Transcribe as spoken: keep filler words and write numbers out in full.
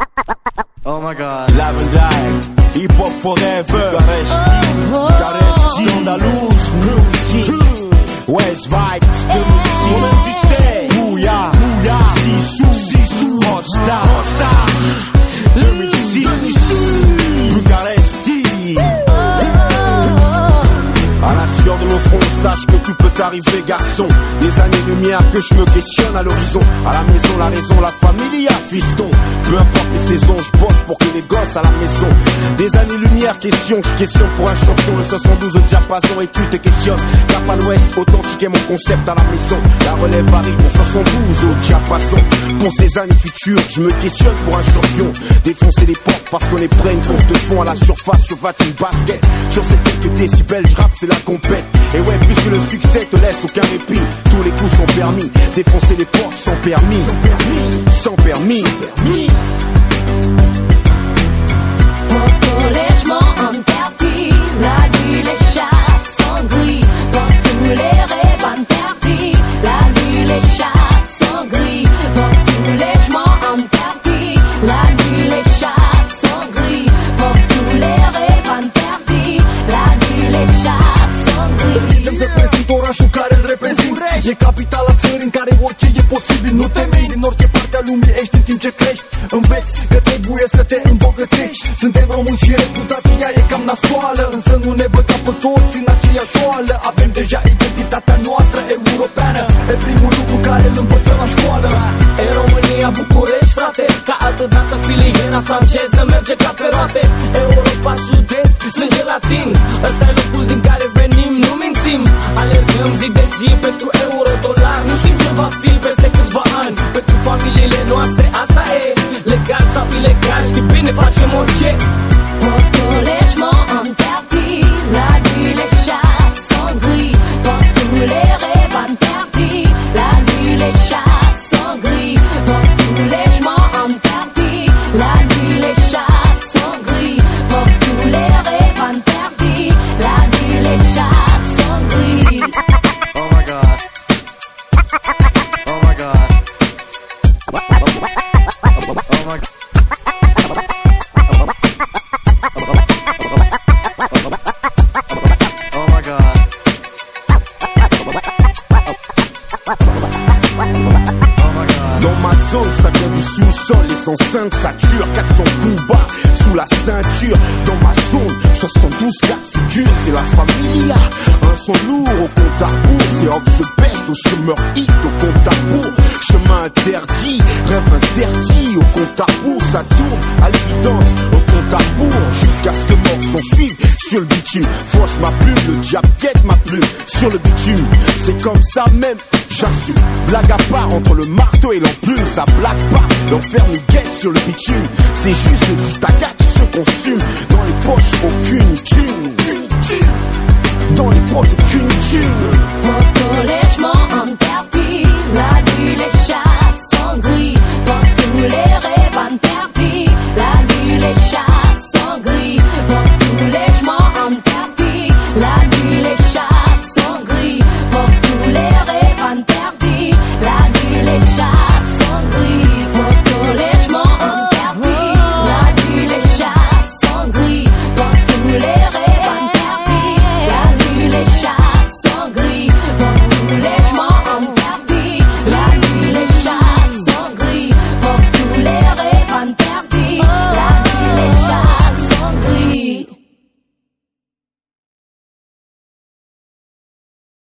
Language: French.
Oh my god. Live and die, hip hop forever. Garesti, Andalous, music, West Vibes, deux mille six, Bouya, Bouya, Sissou, Sissou, All-Star, All-Star, deux mille six, Garesti. À la sueur de mon front, sache que tout peut arriver, garçon. Des années-lumière que je me questionne à l'horizon. À la maison, la raison, la famille, à fiston. Peu importe les saisons, je bosse pour que les gosses à la maison. Des années-lumière, question, je questionne pour un champion. Le soixante-douze au diapason et tu te questionnes. Cap à l'ouest, authentique est mon concept à la maison. La relève arrive pour soixante-douze au diapason. Pour ces années futures, je me questionne pour un champion. Défoncer les portes parce qu'on est prêt, une course de fond à la surface, sur une basket. Sur ces quelques décibels, je rappe, c'est la compète. Et ouais, puisque le succès te laisse aucun répit, tous les coups sont permis. Défoncer les portes sans permis, sans permis, sans permis. Mon collègement interdit, la nuit les chats sont gris. Pour tous les rêves interdits, la nuit les chats sont gris. Pour tous les chemins interdits, la nuit les chats sont gris. Pour tous les rêves interdits, la nuit les chats sont gris. Îmi reprezint orașul care îl reprezint. E capitala țării în care orice e posibil. Nu te miri din orice parte a lumii ești în timp ce crești. Înveți că trebuie să te îmbogățești. Suntem români și reputația e cam nasoală, însă nu ne băgăm pe toți în aceeași oală. Avem deja identitatea noastră europeană. E primul lucru care îl învățăm la școală. E România, București, frate. Ca altădată filiera franceză merge ca pe roate. Europa Sud-Est, sânge latin. Ăsta e locul din care venim, nu mințim. Alergăm zi de zi pentru euro, dolar. Nu știm ce va fi peste câțiva ani. Pentru familiile noastre asta e legal sau ilegal, știi bine, facem orice. Pour tous les chemins interdits, la nuit les chats sont gris. Pour tous les rêves interdits, la nuit les chats sont gris. Pour tous les chemins interdits, la nuit les chats sont gris. Pour tous les rêves interdits, la nuit les chats sont gris. Oh my god. Oh my god. Oh my god. Dans ma zone, ça vient du sous-sol, les enceintes saturent, quatre cents coups bas sous la ceinture. Dans ma zone, soixante-douze cas de figure, c'est la familia. Un son lourd au compte à rebours, c'est hop se pète au summer hit au compte à rebours. Chemin interdit, rêve interdit au compte à rebours. Ça tourne à l'évidence au compte à rebours, jusqu'à ce que mort s'en suive sur le bitume. Fauche ma plume, le diable guette ma plume sur le bitume. C'est comme ça même, j'assume. Blague à part entre le marteau et l'enclume, ça blague pas. L'enfer nous guette sur le bitume. C'est juste du taga qui se consume. Dans les poches, aucune thune. Dans les poches, aucune thune. Mon collègement